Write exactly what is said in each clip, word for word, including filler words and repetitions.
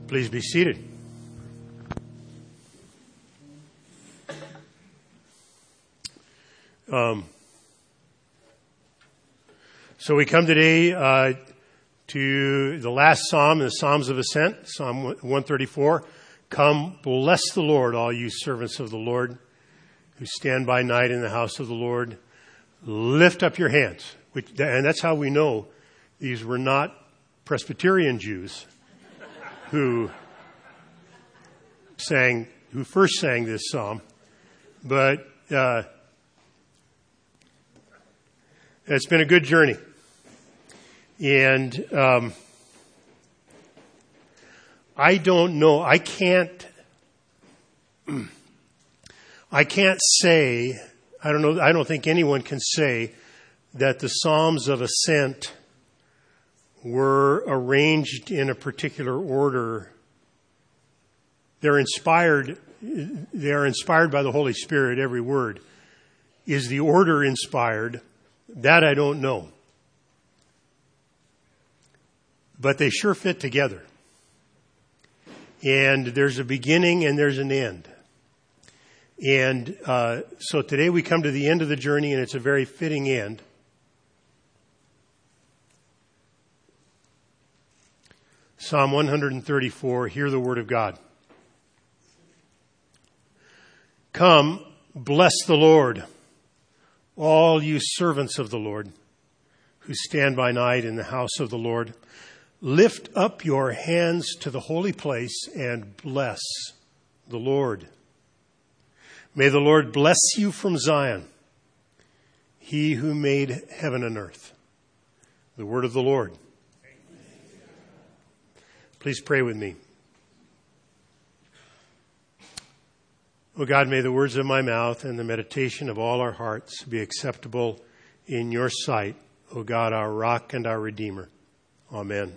Please be seated. Um, so we come today uh, to the last psalm, the Psalms of Ascent, Psalm one thirty-four. Come, bless the Lord, all you servants of the Lord, who stand by night in the house of the Lord. Lift up your hands. Which, and that's how we know these were not Presbyterian Jews who sang, who first sang this psalm, but uh, it's been a good journey. And um, I don't know, I can't, I can't say, I don't know, I don't think anyone can say that the Psalms of Ascent were arranged in a particular order. They're inspired, they are inspired by the Holy Spirit, every word. Is the order inspired? That I don't know. But they sure fit together. And there's a beginning and there's an end. And uh, so today we come to the end of the journey, and it's a very fitting end. Psalm one thirty-four, hear the word of God. Come, bless the Lord, all you servants of the Lord, who stand by night in the house of the Lord. Lift up your hands to the holy place and bless the Lord. May the Lord bless you from Zion, he who made heaven and earth. The word of the Lord. Please pray with me. O God, may the words of my mouth and the meditation of all our hearts be acceptable in your sight, O God, our rock and our redeemer. Amen.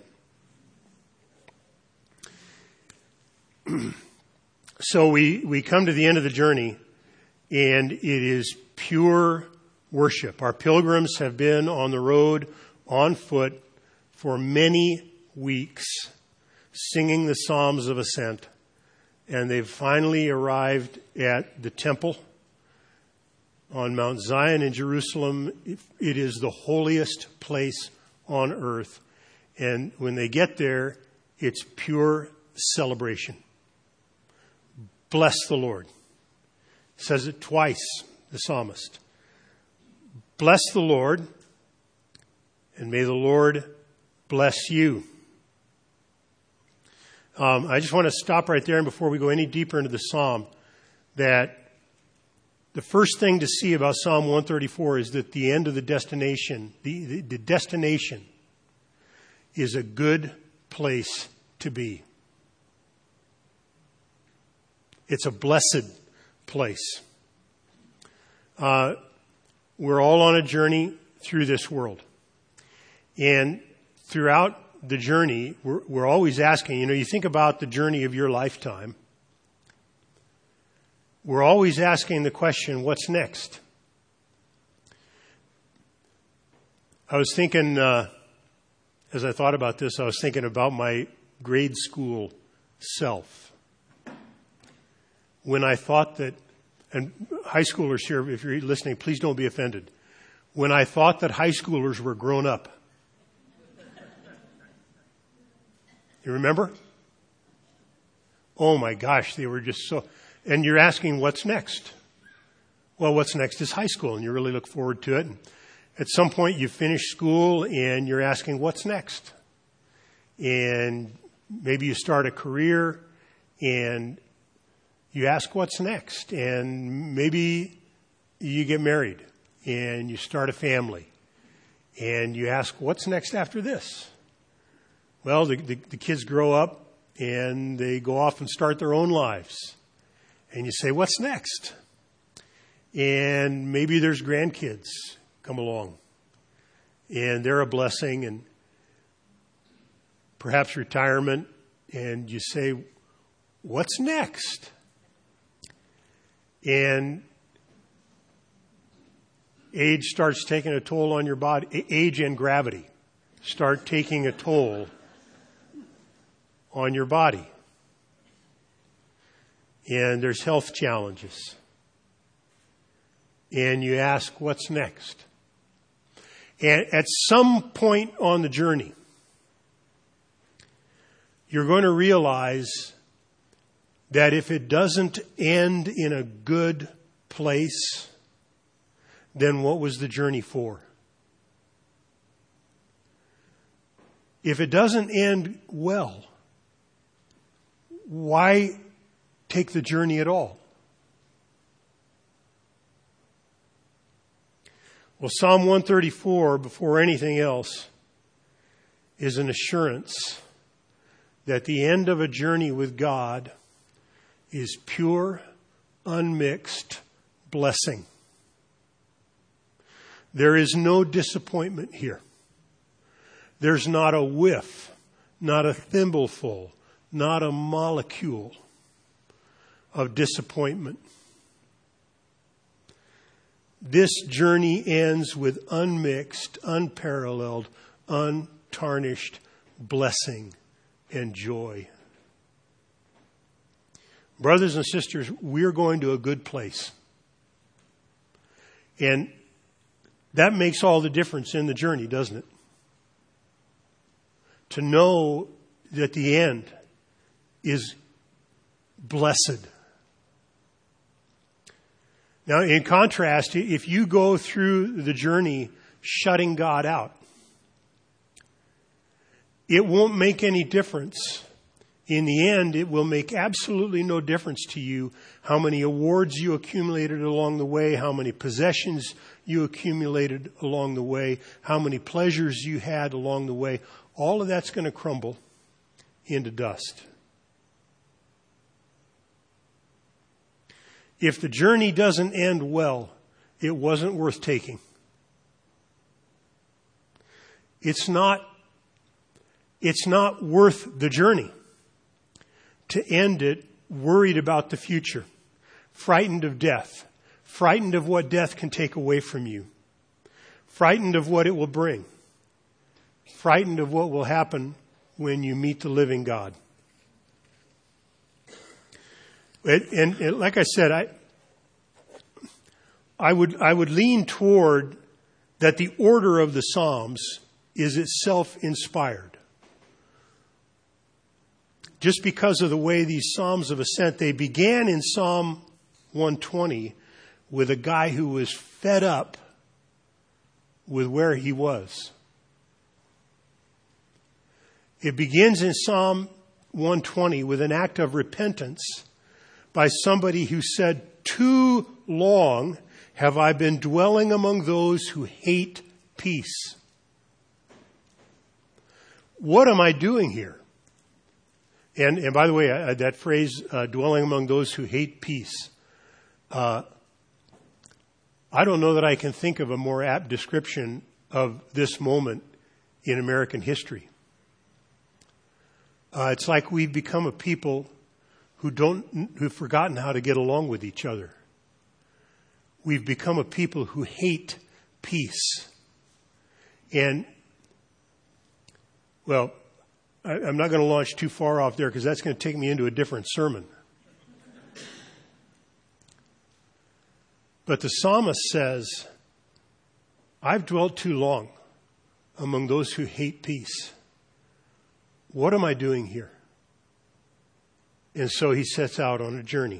So we, we come to the end of the journey, and it is pure worship. Our pilgrims have been on the road on foot for many weeks, singing the Psalms of Ascent. And they've finally arrived at the temple on Mount Zion in Jerusalem. It is the holiest place on earth. And when they get there, it's pure celebration. Bless the Lord. Says it twice, the psalmist. Bless the Lord, and may the Lord bless you. Um, I just want to stop right there, and before we go any deeper into the psalm, that the first thing to see about Psalm one thirty-four is that the end of the destination, the, the, the destination is a good place to be. It's a blessed place. Uh, we're all on a journey through this world. And throughout the journey, we're, we're always asking, you know, you think about the journey of your lifetime. We're always asking the question, what's next? I was thinking, uh, as I thought about this, I was thinking about my grade school self. When I thought that, and high schoolers here, if you're listening, please don't be offended. When I thought that high schoolers were grown up. You remember? Oh my gosh, they were just so, and you're asking what's next? Well, what's next is high school, and you really look forward to it. And at some point you finish school and you're asking what's next? And maybe you start a career and you ask what's next, and maybe you get married and you start a family and you ask what's next after this? Well, the, the, the kids grow up and they go off and start their own lives, and you say, what's next? And maybe there's grandkids come along and they're a blessing, and perhaps retirement, and you say, what's next? And age starts taking a toll on your body. Age and gravity start taking a toll on your body. and there's health challenges. And you ask, what's next? And at some point on the journey, you're going to realize that if it doesn't end in a good place, then what was the journey for? If it doesn't end well, why take the journey at all? Well, Psalm one thirty-four, before anything else, is an assurance that the end of a journey with God is pure, unmixed blessing. There is no disappointment here. There's not a whiff, not a thimbleful, not a molecule of disappointment. This journey ends with unmixed, unparalleled, untarnished blessing and joy. Brothers and sisters, we're going to a good place. And that makes all the difference in the journey, doesn't it? To know that the end is blessed. Now, in contrast, if you go through the journey shutting God out, it won't make any difference. In the end, it will make absolutely no difference to you how many awards you accumulated along the way, how many possessions you accumulated along the way, how many pleasures you had along the way. All of that's going to crumble into dust. If the journey doesn't end well, it wasn't worth taking. It's not, it's not worth the journey to end it worried about the future, frightened of death, frightened of what death can take away from you, frightened of what it will bring, frightened of what will happen when you meet the living God. And, and, and like I said, I, I would, I would lean toward that the order of the Psalms is itself inspired. Just because of the way these Psalms of Ascent, they began in Psalm one twenty with a guy who was fed up with where he was. It begins in Psalm one twenty with an act of repentance by somebody who said, "Too long have I been dwelling among those who hate peace. What am I doing here?" And, and by the way, uh, that phrase, uh, dwelling among those who hate peace, uh, I don't know that I can think of a more apt description of this moment in American history. Uh, it's like we've become a people who don't, who've forgotten how to get along with each other. We've become a people who hate peace. And, well, I, I'm not going to launch too far off there because that's going to take me into a different sermon. But the psalmist says, I've dwelt too long among those who hate peace. What am I doing here? And so he sets out on a journey.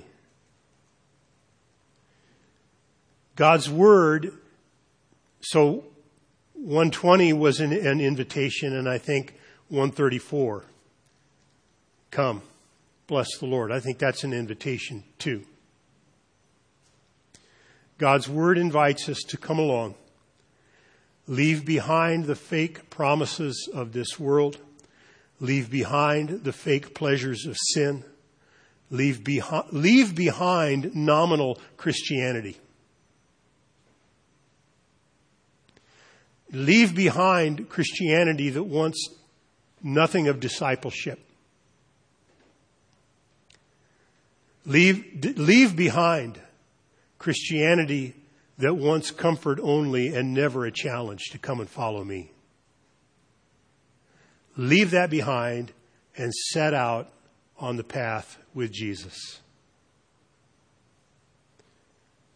God's word, so one twenty was an, an invitation, and I think one thirty-four, come, bless the Lord. I think that's an invitation too. God's word invites us to come along, leave behind the fake promises of this world, leave behind the fake pleasures of sin, leave behind, leave behind nominal Christianity. Leave behind Christianity that wants nothing of discipleship. Leave, leave behind Christianity that wants comfort only and never a challenge to come and follow me. Leave that behind and set out on the path with Jesus.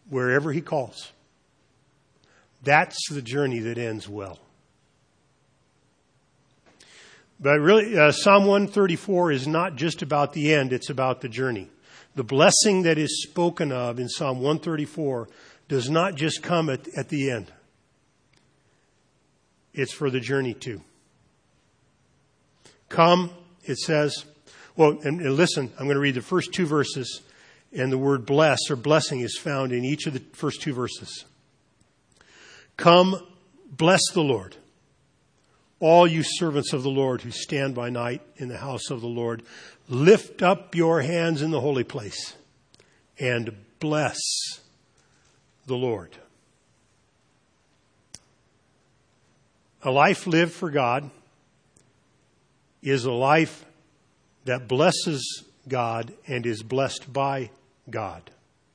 wherever he calls. That's the journey that ends well. But really, uh, Psalm one thirty-four is not just about the end, it's about the journey. The blessing that is spoken of in Psalm one thirty-four does not just come at, at the end. It's for the journey too. Come, it says, well, and, and listen, I'm going to read the first two verses, and the word bless or blessing is found in each of the first two verses. Come, bless the Lord, all you servants of the Lord who stand by night in the house of the Lord. Lift up your hands in the holy place and bless the Lord. A life lived for God is a life that blesses God and is blessed by God.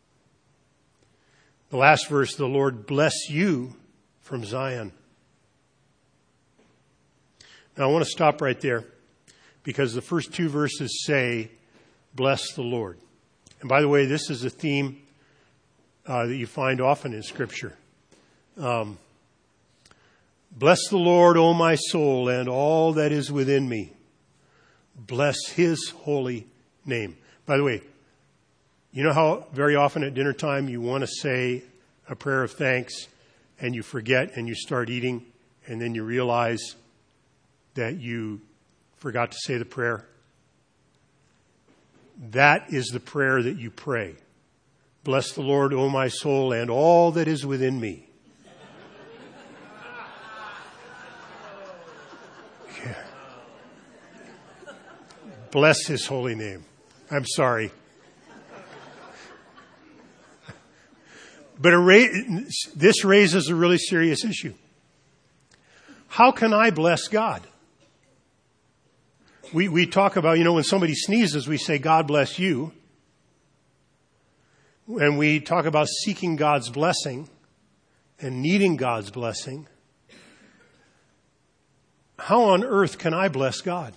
The last verse, the Lord bless you from Zion. Now I want to stop right there because the first two verses say, bless the Lord. And by the way, this is a theme uh, that you find often in Scripture. Um, bless the Lord, O my soul, and all that is within me. Bless his holy name. By the way, you know how very often at dinner time you want to say a prayer of thanks and you forget and you start eating and then you realize that you forgot to say the prayer? That is the prayer that you pray. Bless the Lord, O my soul, and all that is within me. Yeah. Bless his holy name. I'm sorry. But it ra- this raises a really serious issue. How can I bless God? We we talk about, you know, when somebody sneezes, we say, God bless you. And we talk about seeking God's blessing and needing God's blessing. How on earth can I bless God?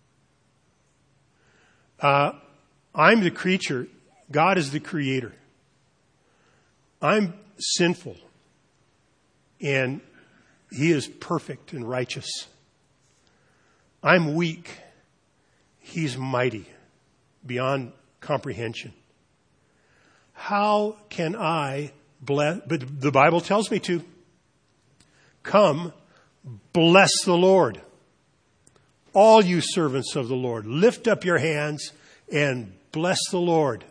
Uh, I'm the creature. God is the creator. I'm sinful. And he is perfect and righteous. I'm weak. He's mighty beyond comprehension. How can I bless? But the Bible tells me to. Come, bless the Lord. All you servants of the Lord, lift up your hands and bless the Lord.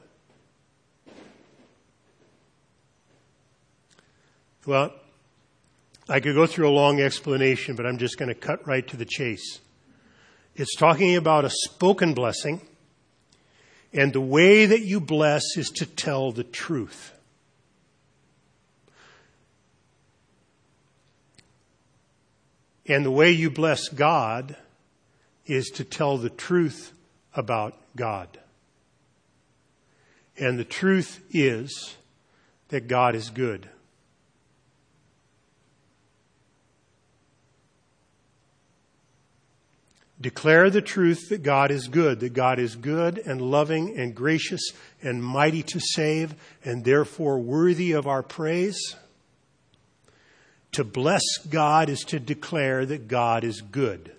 Well, I could go through a long explanation, but I'm just going to cut right to the chase. It's talking about a spoken blessing, and the way that you bless is to tell the truth. And the way you bless God is to tell the truth about God. And the truth is that God is good. Declare the truth that God is good, that God is good and loving and gracious and mighty to save and therefore worthy of our praise. To bless God is to declare that God is good.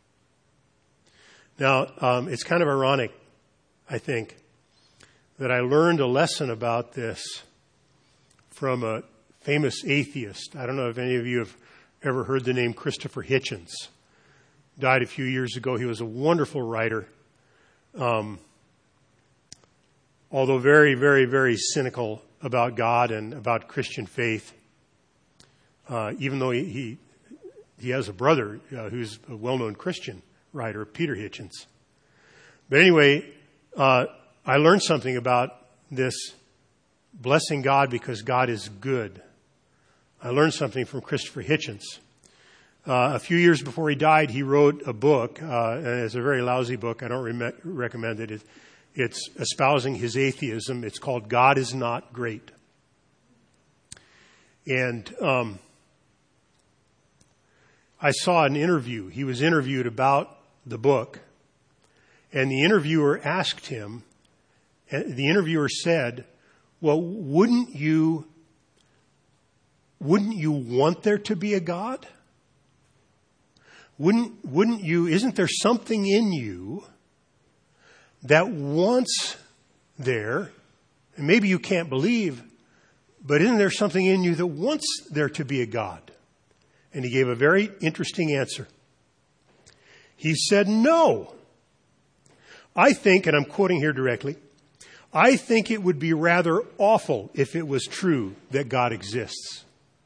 Now, um, it's kind of ironic, I think, that I learned a lesson about this from a famous atheist. I don't know if any of you have ever heard the name Christopher Hitchens. Died a few years ago. He was a wonderful writer, um, although very, very, very cynical about God and about Christian faith. Uh, even though he, he he has a brother uh, who's a well-known Christian writer, Peter Hitchens. But anyway, uh, I learned something about this blessing God because God is good. I learned something from Christopher Hitchens. Uh, a few years before he died, he wrote a book, uh, and it's a very lousy book. I don't re- recommend it. it. It's espousing his atheism. It's called God is Not Great. And um, I saw an interview. He was interviewed about the book, and the interviewer asked him, the interviewer said, well, wouldn't you wouldn't you want there to be a God? Wouldn't, wouldn't you, isn't there something in you that wants there, and maybe you can't believe, but isn't there something in you that wants there to be a God? And he gave a very interesting answer. He said, no. I think, and I'm quoting here directly, I think it would be rather awful if it was true that God exists.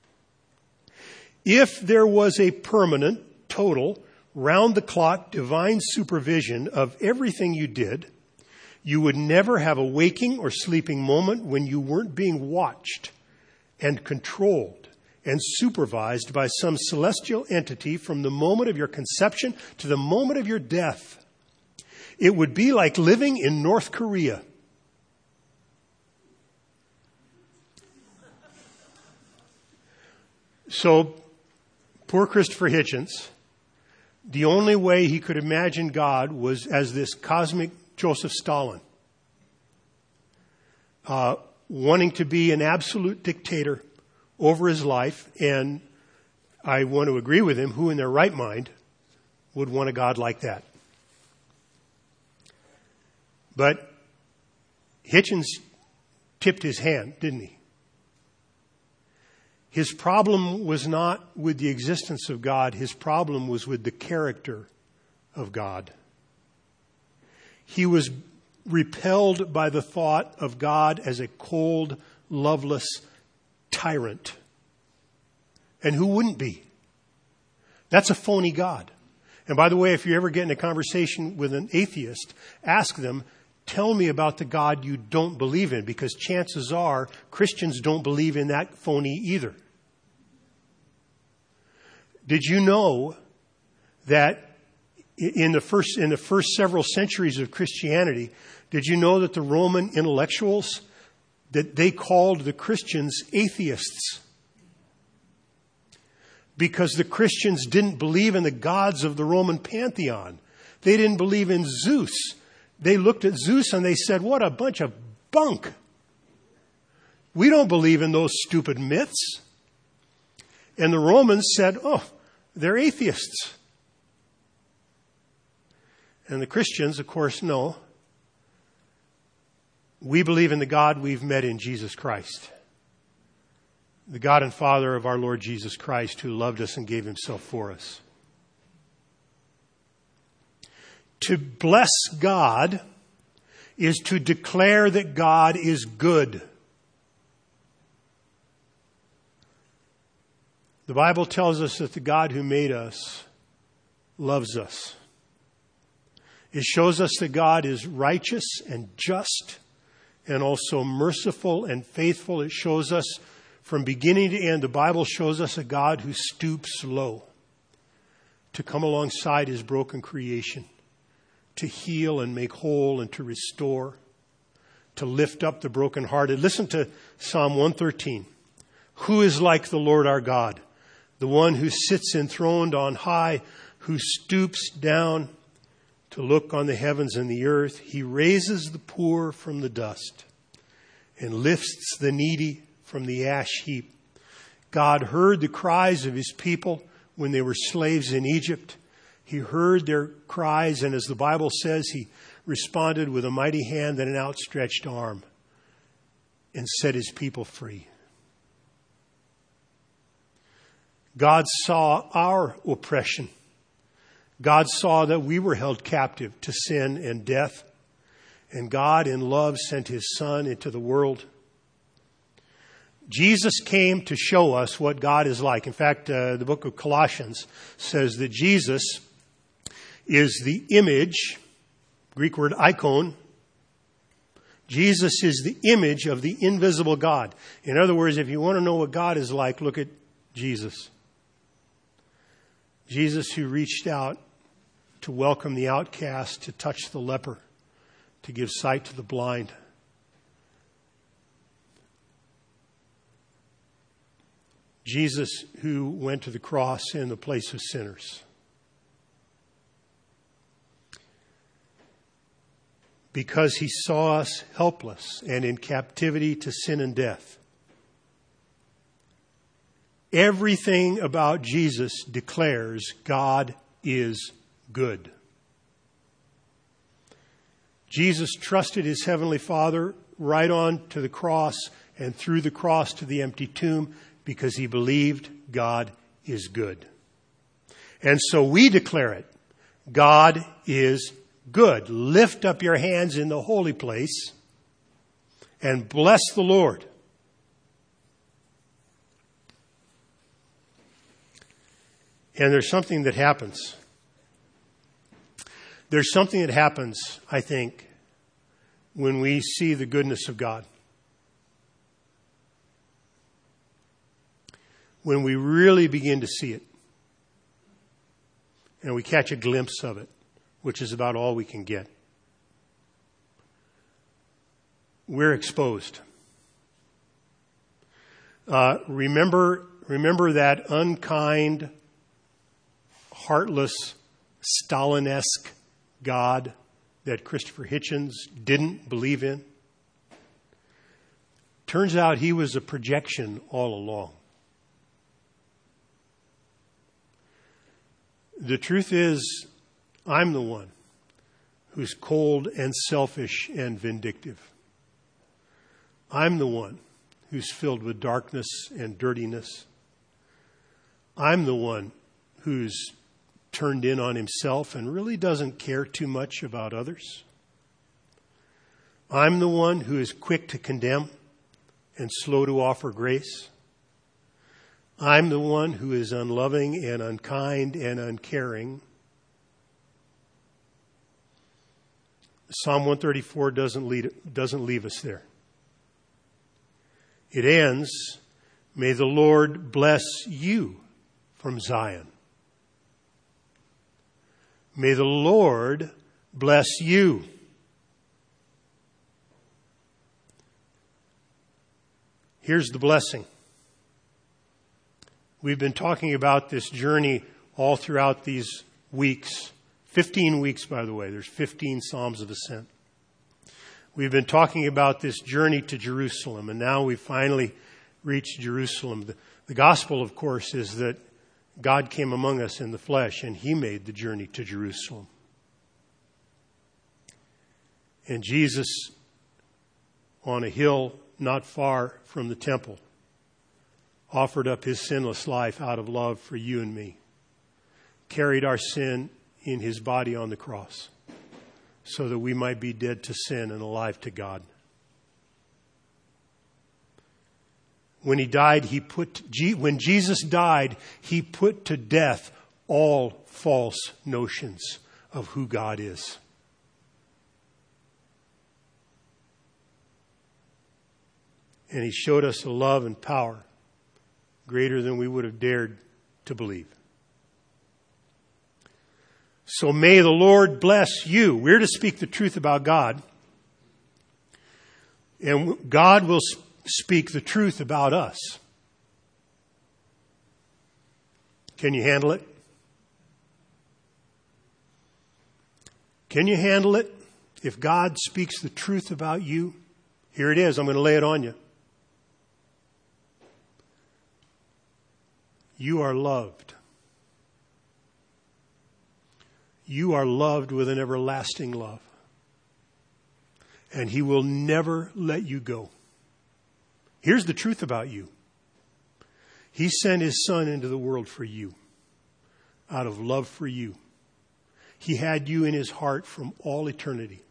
If there was a permanent, total, round-the-clock divine supervision of everything you did, you would never have a waking or sleeping moment when you weren't being watched and controlled and supervised by some celestial entity from the moment of your conception to the moment of your death. It would be like living in North Korea. So, poor Christopher Hitchens, the only way he could imagine God was as this cosmic Joseph Stalin, uh, wanting to be an absolute dictator over his life. And I want to agree with him, who in their right mind would want a God like that? But Hitchens tipped his hand, didn't he? His problem was not with the existence of God. His problem was with the character of God. He was repelled by the thought of God as a cold, loveless tyrant. And who wouldn't be? That's a phony God. And by the way, if you ever get in a conversation with an atheist, ask them, tell me about the God you don't believe in, because chances are Christians don't believe in that phony either. Did you know that in the first in the first several centuries of Christianity, did you know that the Roman intellectuals, that they called the Christians atheists? Because the Christians didn't believe in the gods of the Roman pantheon. They didn't believe in Zeus. They looked at Zeus and they said, what a bunch of bunk. We don't believe in those stupid myths. And the Romans said, oh, they're atheists. And the Christians, of course, no. We believe in the God we've met in Jesus Christ. The God and Father of our Lord Jesus Christ, who loved us and gave himself for us. To bless God is to declare that God is good. The Bible tells us that the God who made us loves us. It shows us that God is righteous and just and also merciful and faithful. It shows us from beginning to end, the Bible shows us a God who stoops low to come alongside his broken creation, to heal and make whole and to restore, to lift up the brokenhearted. Listen to Psalm one thirteen. Who is like the Lord our God, the one who sits enthroned on high, who stoops down to look on the heavens and the earth? He raises the poor from the dust and lifts the needy from the ash heap. God heard the cries of his people when they were slaves in Egypt. He heard their cries, and as the Bible says, he responded with a mighty hand and an outstretched arm and set his people free. God saw our oppression. God saw that we were held captive to sin and death. And God in love sent his Son into the world. Jesus came to show us what God is like. In fact, uh, the book of Colossians says that Jesus is the image, Greek word icon. Jesus is the image of the invisible God. In other words, if you want to know what God is like, look at Jesus. Jesus, who reached out to welcome the outcast, to touch the leper, to give sight to the blind. Jesus, who went to the cross in the place of sinners. Because he saw us helpless and in captivity to sin and death. Everything about Jesus declares God is good. Jesus trusted his heavenly Father right on to the cross and through the cross to the empty tomb because he believed God is good. And so we declare it. God is good. Lift up your hands in the holy place and bless the Lord. And there's something that happens. There's something that happens, I think, when we see the goodness of God. When we really begin to see it. And we catch a glimpse of it, which is about all we can get. We're exposed. Uh, remember, remember that unkind, heartless, Stalin-esque God that Christopher Hitchens didn't believe in? Turns out he was a projection all along. The truth is, I'm the one who's cold and selfish and vindictive. I'm the one who's filled with darkness and dirtiness. I'm the one who's turned in on himself and really doesn't care too much about others. I'm the one who is quick to condemn and slow to offer grace. I'm the one who is unloving and unkind and uncaring. Psalm one thirty-four doesn't lead, doesn't leave us there. It ends, may the Lord bless you from Zion. May the Lord bless you. Here's the blessing. We've been talking about this journey all throughout these weeks. Fifteen weeks, by the way. There's fifteen Psalms of Ascent. We've been talking about this journey to Jerusalem, and now we finally reached Jerusalem. The, the gospel, of course, is that God came among us in the flesh, and he made the journey to Jerusalem. And Jesus, on a hill not far from the temple, offered up his sinless life out of love for you and me, carried our sin in his body on the cross so that we might be dead to sin and alive to God. When he died, he put, when Jesus died, he put to death all false notions of who God is. And he showed us a love and power greater than we would have dared to believe. So may the Lord bless you. We're to speak the truth about God. And God will speak the truth about us. Can you handle it? Can you handle it? If God speaks the truth about you, here it is. I'm going to lay it on you. You are loved. You are loved with an everlasting love. And he will never let you go. Here's the truth about you. He sent his son into the world for you, out of love for you. He had you in his heart from all eternity.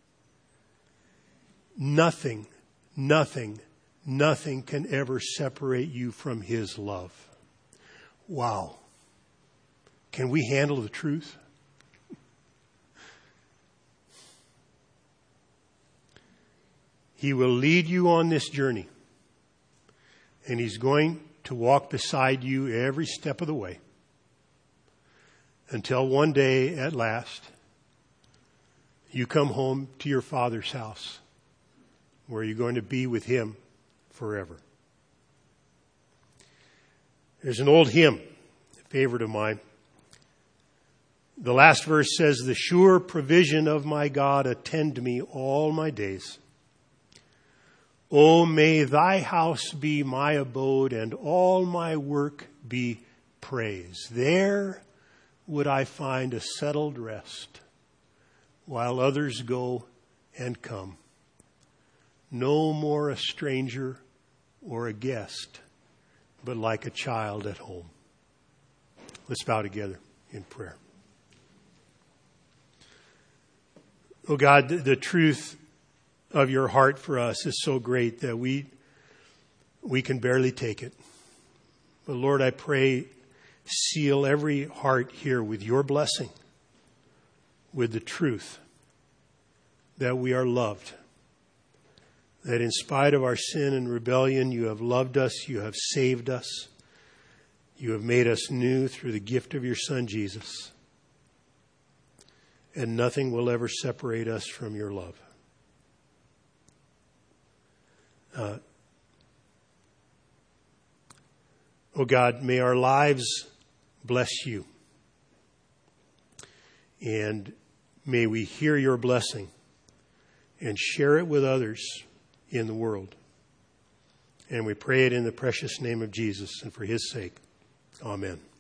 Nothing, nothing, nothing can ever separate you from his love. Wow. Can we handle the truth? He will lead you on this journey. And he's going to walk beside you every step of the way. Until one day, at last, you come home to your Father's house, where you're going to be with him forever. There's an old hymn, a favorite of mine. The last verse says, "The sure provision of my God attend me all my days. Oh, may thy house be my abode and all my work be praise. There would I find a settled rest while others go and come. No more a stranger or a guest, but like a child at home. Let's bow together in prayer. Oh God, the, the truth of your heart for us is so great that we we can barely take it. But Lord, I pray, seal every heart here with your blessing, with the truth that we are loved, that in spite of our sin and rebellion, you have loved us, you have saved us, you have made us new through the gift of your Son, Jesus. And nothing will ever separate us from your love. Uh, oh God, may our lives bless you. And may we hear your blessing and share it with others in the world. And we pray it in the precious name of Jesus and for his sake. Amen.